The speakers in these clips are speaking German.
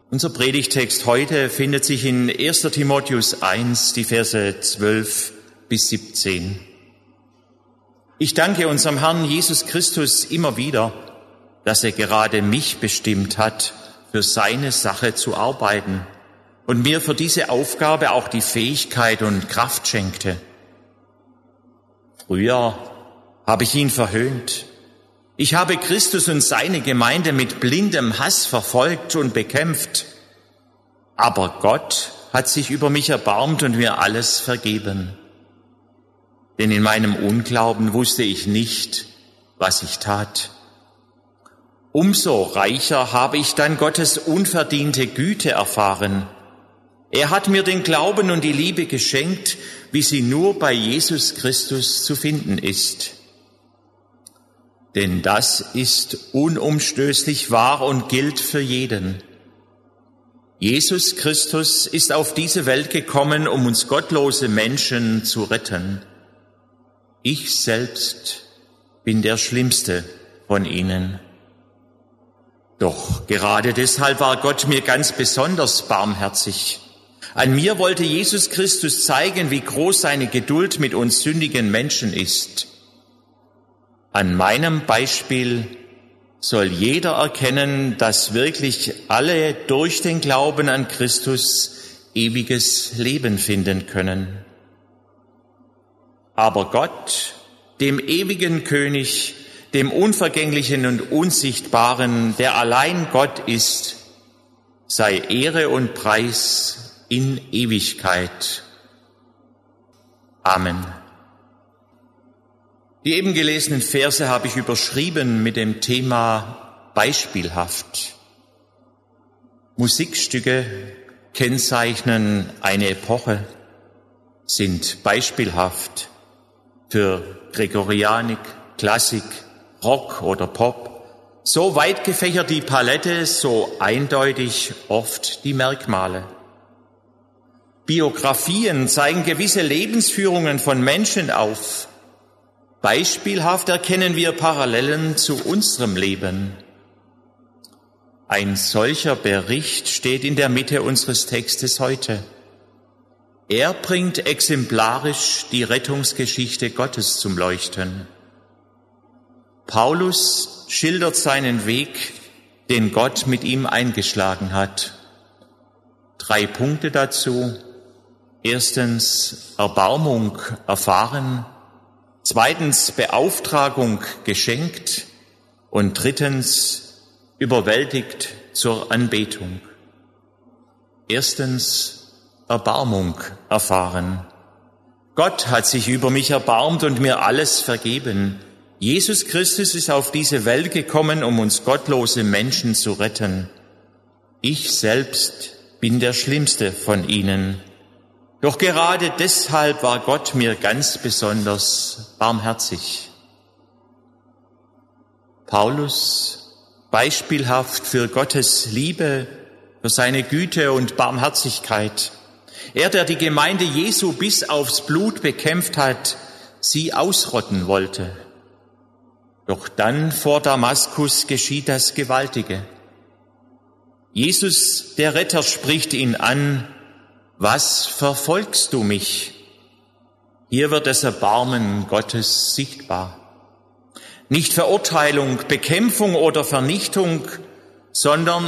Unser Predigtext heute findet sich in 1. Timotheus 1, die Verse 12 bis 17. Ich danke unserem Herrn Jesus Christus immer wieder, dass er gerade mich bestimmt hat, für seine Sache zu arbeiten und mir für diese Aufgabe auch die Fähigkeit und Kraft schenkte. Früher habe ich ihn verhöhnt. Ich habe Christus und seine Gemeinde mit blindem Hass verfolgt und bekämpft. Aber Gott hat sich über mich erbarmt und mir alles vergeben. Denn in meinem Unglauben wusste ich nicht, was ich tat. Umso reicher habe ich dann Gottes unverdiente Güte erfahren. Er hat mir den Glauben und die Liebe geschenkt, wie sie nur bei Jesus Christus zu finden ist. Denn das ist unumstößlich wahr und gilt für jeden. Jesus Christus ist auf diese Welt gekommen, um uns gottlose Menschen zu retten. Ich selbst bin der Schlimmste von ihnen. Doch gerade deshalb war Gott mir ganz besonders barmherzig. An mir wollte Jesus Christus zeigen, wie groß seine Geduld mit uns sündigen Menschen ist. An meinem Beispiel soll jeder erkennen, dass wirklich alle durch den Glauben an Christus ewiges Leben finden können. Aber Gott, dem ewigen König, dem Unvergänglichen und Unsichtbaren, der allein Gott ist, sei Ehre und Preis in Ewigkeit. Amen. Die eben gelesenen Verse habe ich überschrieben mit dem Thema beispielhaft. Musikstücke kennzeichnen eine Epoche, sind beispielhaft für Gregorianik, Klassik, Rock oder Pop. So weit gefächert die Palette, so eindeutig oft die Merkmale. Biografien zeigen gewisse Lebensführungen von Menschen auf. Beispielhaft erkennen wir Parallelen zu unserem Leben. Ein solcher Bericht steht in der Mitte unseres Textes heute. Er bringt exemplarisch die Rettungsgeschichte Gottes zum Leuchten. Paulus schildert seinen Weg, den Gott mit ihm eingeschlagen hat. 3 Punkte dazu. Erstens, Erbarmung erfahren. 2. Beauftragung geschenkt. Und 3. überwältigt zur Anbetung. Erstens, Erbarmung erfahren. Gott hat sich über mich erbarmt und mir alles vergeben. Jesus Christus ist auf diese Welt gekommen, um uns gottlose Menschen zu retten. Ich selbst bin der Schlimmste von ihnen. Doch gerade deshalb war Gott mir ganz besonders barmherzig. Paulus, beispielhaft für Gottes Liebe, für seine Güte und Barmherzigkeit. Er, der die Gemeinde Jesu bis aufs Blut bekämpft hat, sie ausrotten wollte. Doch dann vor Damaskus geschieht das Gewaltige. Jesus, der Retter, spricht ihn an: Was verfolgst du mich? Hier wird das Erbarmen Gottes sichtbar. Nicht Verurteilung, Bekämpfung oder Vernichtung, sondern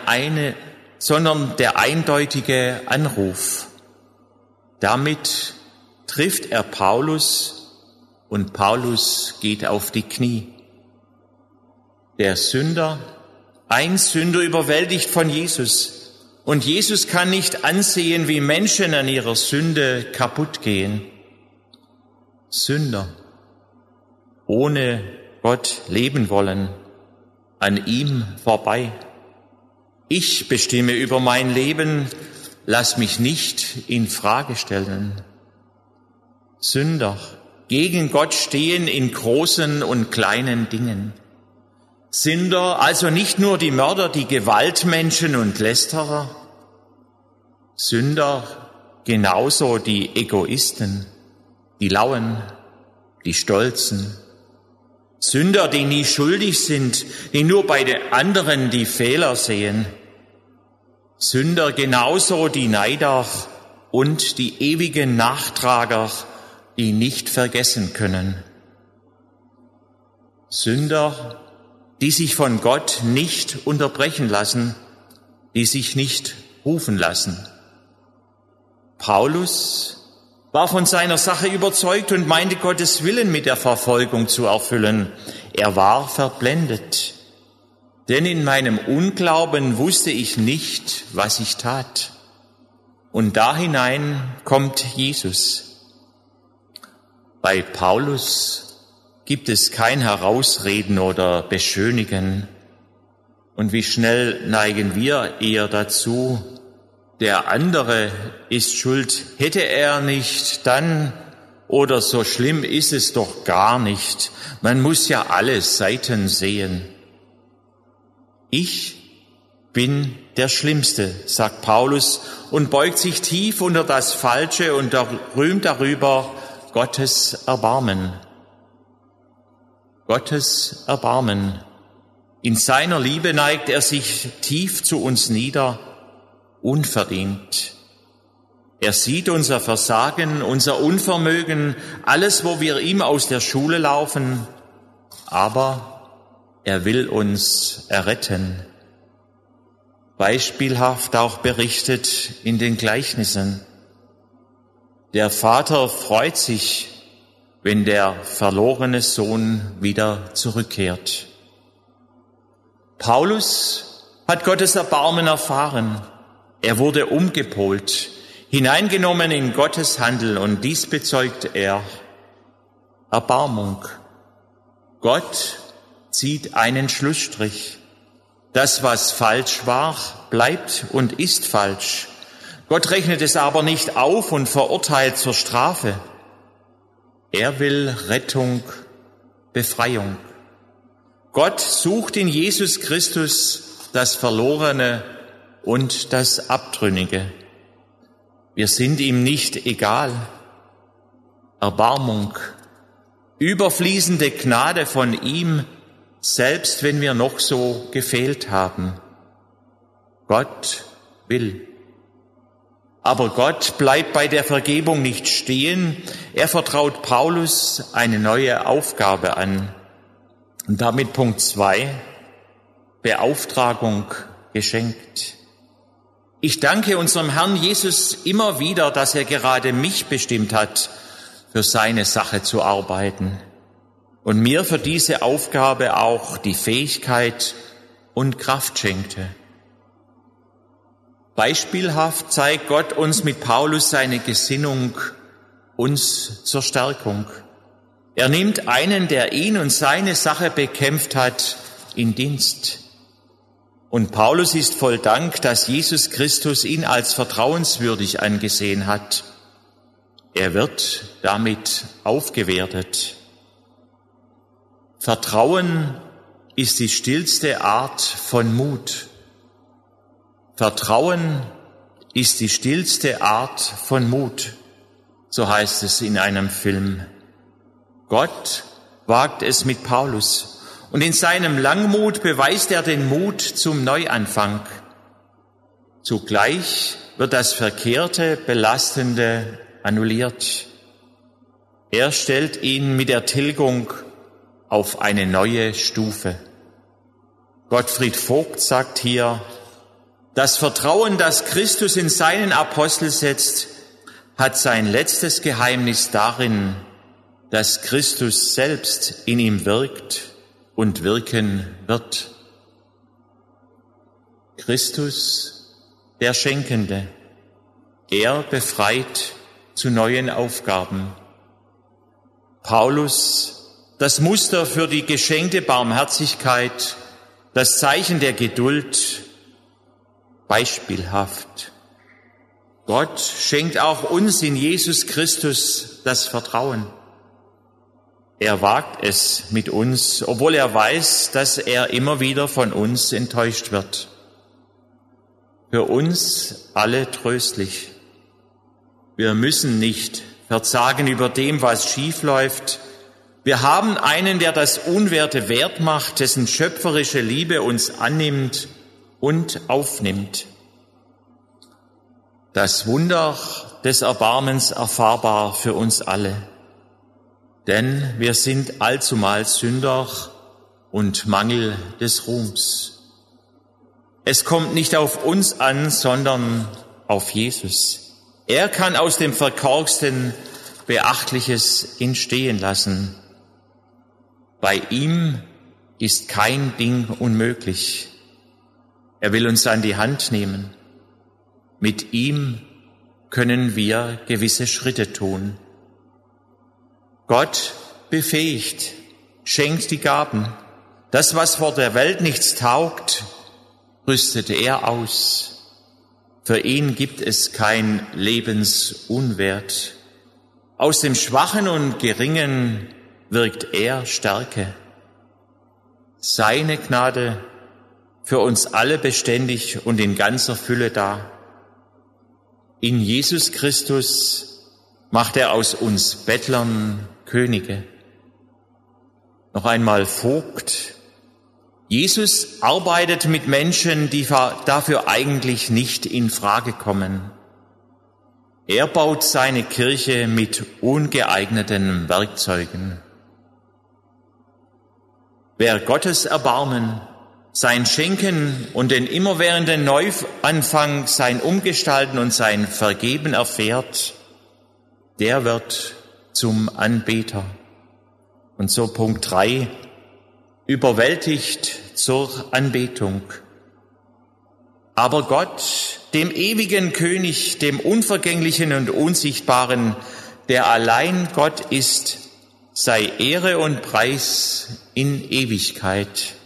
der eindeutige Anruf. Damit trifft er Paulus und Paulus geht auf die Knie. Der Sünder, ein Sünder überwältigt von Jesus. Und Jesus kann nicht ansehen, wie Menschen an ihrer Sünde kaputt gehen. Sünder, ohne Gott leben wollen, an ihm vorbei. Ich bestimme über mein Leben, lass mich nicht in Frage stellen. Sünder, gegen Gott stehen in großen und kleinen Dingen. Sünder, also nicht nur die Mörder, die Gewaltmenschen und Lästerer. Sünder, genauso die Egoisten, die Lauen, die Stolzen. Sünder, die nie schuldig sind, die nur bei den anderen die Fehler sehen. Sünder genauso die Neider und die ewigen Nachtrager, die nicht vergessen können. Sünder, die sich von Gott nicht unterbrechen lassen, die sich nicht rufen lassen. Paulus war von seiner Sache überzeugt und meinte, Gottes Willen mit der Verfolgung zu erfüllen. Er war verblendet, denn in meinem Unglauben wusste ich nicht, was ich tat. Und da hinein kommt Jesus. Bei Paulus gibt es kein Herausreden oder Beschönigen. Und wie schnell neigen wir eher dazu, der andere ist schuld, hätte er nicht, dann, oder so schlimm ist es doch gar nicht. Man muss ja alle Seiten sehen. Ich bin der Schlimmste, sagt Paulus und beugt sich tief unter das Falsche und rühmt darüber Gottes Erbarmen. Gottes Erbarmen. In seiner Liebe neigt er sich tief zu uns nieder, unverdient. Er sieht unser Versagen, unser Unvermögen, alles, wo wir ihm aus der Schule laufen, aber er will uns erretten. Beispielhaft auch berichtet in den Gleichnissen. Der Vater freut sich, wenn der verlorene Sohn wieder zurückkehrt. Paulus hat Gottes Erbarmen erfahren. Er wurde umgepolt, hineingenommen in Gottes Handel und dies bezeugt er. Erbarmung. Gott zieht einen Schlussstrich. Das, was falsch war, bleibt und ist falsch. Gott rechnet es aber nicht auf und verurteilt zur Strafe. Er will Rettung, Befreiung. Gott sucht in Jesus Christus das Verlorene und das Abtrünnige. Wir sind ihm nicht egal. Erbarmung, überfließende Gnade von ihm, selbst wenn wir noch so gefehlt haben. Gott will. Aber Gott bleibt bei der Vergebung nicht stehen. Er vertraut Paulus eine neue Aufgabe an. Und damit Punkt 2, Beauftragung geschenkt. Ich danke unserem Herrn Jesus immer wieder, dass er gerade mich bestimmt hat, für seine Sache zu arbeiten und mir für diese Aufgabe auch die Fähigkeit und Kraft schenkte. Beispielhaft zeigt Gott uns mit Paulus seine Gesinnung uns zur Stärkung. Er nimmt einen, der ihn und seine Sache bekämpft hat, in Dienst. Und Paulus ist voll Dank, dass Jesus Christus ihn als vertrauenswürdig angesehen hat. Er wird damit aufgewertet. Vertrauen ist die stillste Art von Mut. Vertrauen ist die stillste Art von Mut, so heißt es in einem Film. Gott wagt es mit Paulus und in seinem Langmut beweist er den Mut zum Neuanfang. Zugleich wird das Verkehrte, Belastende annulliert. Er stellt ihn mit der Tilgung auf eine neue Stufe. Gottfried Vogt sagt hier, das Vertrauen, das Christus in seinen Apostel setzt, hat sein letztes Geheimnis darin, dass Christus selbst in ihm wirkt und wirken wird. Christus, der Schenkende, er befreit zu neuen Aufgaben. Paulus, das Muster für die geschenkte Barmherzigkeit, das Zeichen der Geduld, beispielhaft. Gott schenkt auch uns in Jesus Christus das Vertrauen. Er wagt es mit uns, obwohl er weiß, dass er immer wieder von uns enttäuscht wird. Für uns alle tröstlich. Wir müssen nicht verzagen über dem, was schief läuft. Wir haben einen, der das Unwerte wert macht, dessen schöpferische Liebe uns annimmt und aufnimmt. das Wunder des Erbarmens erfahrbar für uns alle. Denn wir sind allzumal Sünder und Mangel des Ruhms. Es kommt nicht auf uns an, sondern auf Jesus. Er kann aus dem Verkorksten Beachtliches entstehen lassen. Bei ihm ist kein Ding unmöglich. Er will uns an die Hand nehmen. Mit ihm können wir gewisse Schritte tun. Gott befähigt, schenkt die Gaben. Das, was vor der Welt nichts taugt, rüstet er aus. Für ihn gibt es kein Lebensunwert. Aus dem Schwachen und Geringen wirkt er Stärke. Seine Gnade für uns alle beständig und in ganzer Fülle da. In Jesus Christus macht er aus uns Bettlern Könige. Noch einmal Vogt. Jesus arbeitet mit Menschen, die dafür eigentlich nicht in Frage kommen. Er baut seine Kirche mit ungeeigneten Werkzeugen. Wer Gottes Erbarmen, sein Schenken und den immerwährenden Neuanfang, sein Umgestalten und sein Vergeben erfährt, der wird zum Anbeter. Und so Punkt 3, überwältigt zur Anbetung. Aber Gott, dem ewigen König, dem Unvergänglichen und Unsichtbaren, der allein Gott ist, sei Ehre und Preis in Ewigkeit.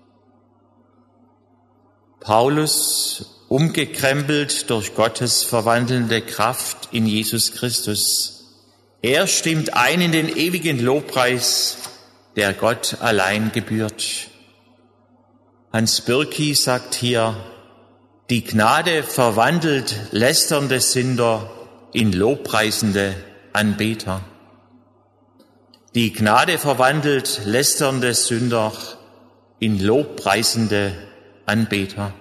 Paulus, umgekrempelt durch Gottes verwandelnde Kraft in Jesus Christus. Er stimmt ein in den ewigen Lobpreis, der Gott allein gebührt. Hans Birki sagt hier, die Gnade verwandelt lästernde Sünder in lobpreisende Anbeter. Die Gnade verwandelt lästernde Sünder in lobpreisende Anbeter.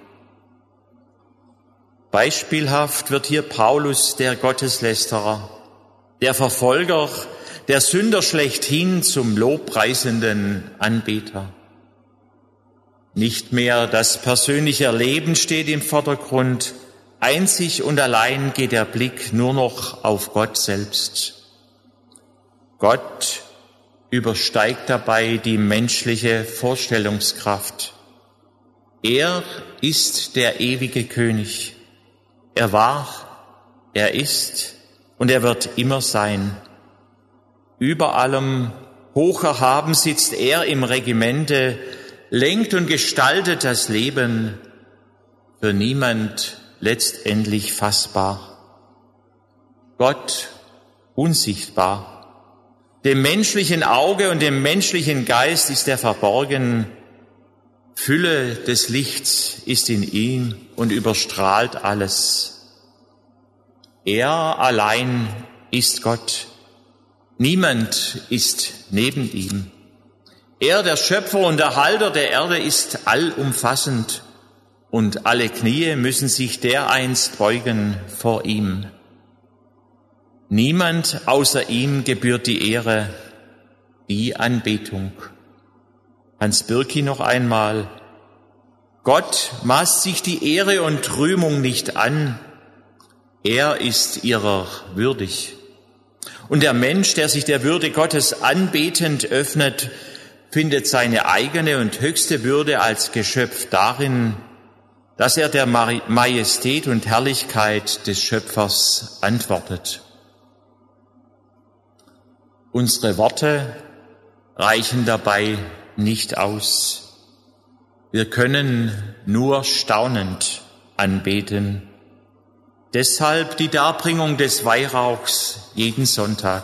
Beispielhaft wird hier Paulus, der Gotteslästerer, der Verfolger, der Sünder schlechthin zum lobpreisenden Anbeter. Nicht mehr das persönliche Erleben steht im Vordergrund, einzig und allein geht der Blick nur noch auf Gott selbst. Gott übersteigt dabei die menschliche Vorstellungskraft. Er ist der ewige König. Er war, er ist und er wird immer sein. Über allem hoch erhaben sitzt er im Regimente, lenkt und gestaltet das Leben, für niemand letztendlich fassbar. Gott unsichtbar. Dem menschlichen Auge und dem menschlichen Geist ist er verborgen. Fülle des Lichts ist in ihm und überstrahlt alles. Er allein ist Gott. Niemand ist neben ihm. Er, der Schöpfer und Erhalter der Erde, ist allumfassend und alle Knie müssen sich dereinst beugen vor ihm. Niemand außer ihm gebührt die Ehre, die Anbetung. Hans Birki noch einmal. Gott maßt sich die Ehre und Rühmung nicht an. Er ist ihrer würdig. Und der Mensch, der sich der Würde Gottes anbetend öffnet, findet seine eigene und höchste Würde als Geschöpf darin, dass er der Majestät und Herrlichkeit des Schöpfers antwortet. Unsere Worte reichen dabei nicht aus. Wir können nur staunend anbeten. Deshalb die Darbringung des Weihrauchs jeden Sonntag.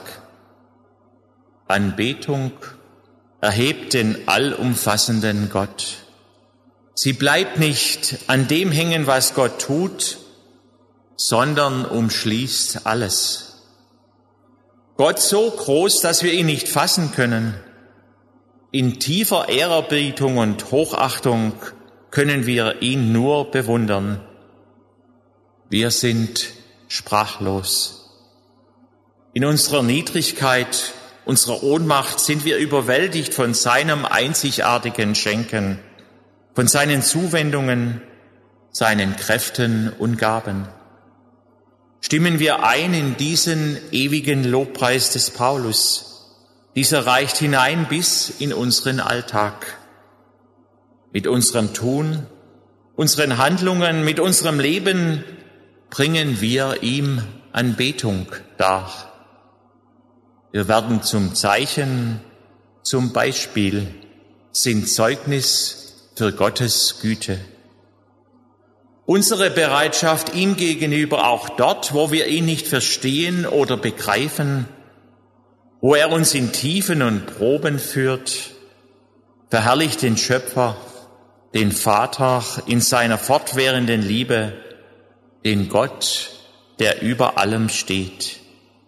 Anbetung erhebt den allumfassenden Gott. Sie bleibt nicht an dem hängen, was Gott tut, sondern umschließt alles. Gott so groß, dass wir ihn nicht fassen können. In tiefer Ehrerbietung und Hochachtung können wir ihn nur bewundern. Wir sind sprachlos. In unserer Niedrigkeit, unserer Ohnmacht sind wir überwältigt von seinem einzigartigen Schenken, von seinen Zuwendungen, seinen Kräften und Gaben. Stimmen wir ein in diesen ewigen Lobpreis des Paulus. Dieser reicht hinein bis in unseren Alltag. Mit unserem Tun, unseren Handlungen, mit unserem Leben bringen wir ihm Anbetung dar. Wir werden zum Zeichen, zum Beispiel, sind Zeugnis für Gottes Güte. Unsere Bereitschaft ihm gegenüber auch dort, wo wir ihn nicht verstehen oder begreifen, wo er uns in Tiefen und Proben führt, verherrlicht den Schöpfer, den Vater in seiner fortwährenden Liebe, den Gott, der über allem steht.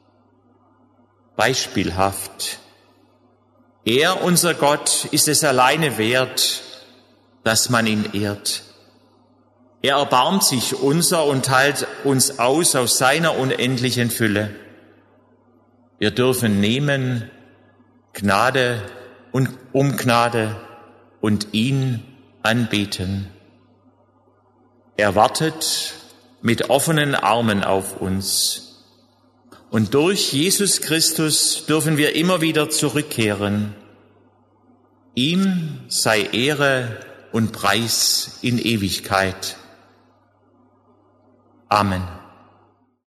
Beispielhaft. Er, unser Gott, ist es alleine wert, dass man ihn ehrt. Er erbarmt sich unser und teilt uns aus seiner unendlichen Fülle. Wir dürfen nehmen Gnade und um Gnade und ihn anbeten. Er wartet mit offenen Armen auf uns. Und durch Jesus Christus dürfen wir immer wieder zurückkehren. Ihm sei Ehre und Preis in Ewigkeit. Amen.